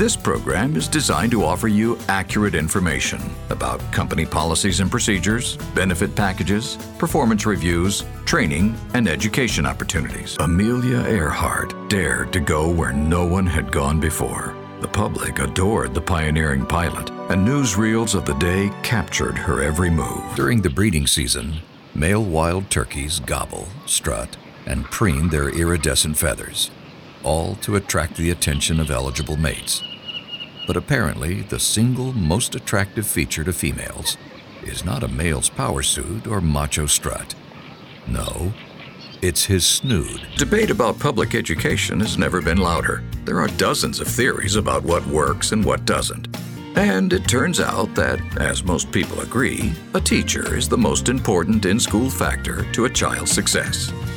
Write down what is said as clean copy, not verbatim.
This program is designed to offer you accurate information about company policies and procedures, benefit packages, performance reviews, training, and education opportunities. Amelia Earhart dared to go where no one had gone before. The public adored the pioneering pilot, and newsreels of the day captured her every move. During the breeding season, male wild turkeys gobble, strut, and preen their iridescent feathers, all to attract the attention of eligible mates. But apparently, the single most attractive feature to females is not a male's power suit or macho strut. No, it's his snood. Debate about public education has never been louder. There are dozens of theories about what works and what doesn't. And it turns out that, as most people agree, a teacher is the most important in-school factor to a child's success.